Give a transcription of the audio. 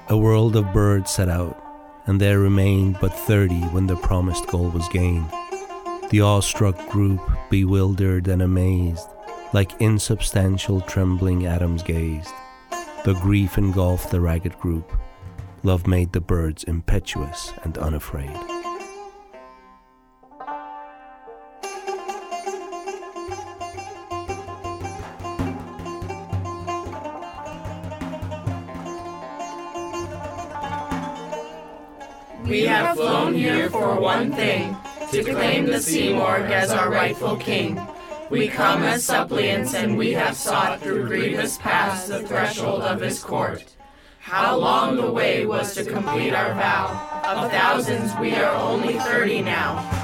A world of birds set out, and there remained but 30 when the promised goal was gained. The awestruck group, bewildered and amazed, like insubstantial trembling atoms gazed. The grief engulfed the ragged group. Love made the birds impetuous and unafraid. We have flown here for one thing, to claim the Sea Morg as our rightful king. We come as suppliants, and we have sought through grievous paths the threshold of his court. How long the way was to complete our vow. Of thousands we are only 30 now.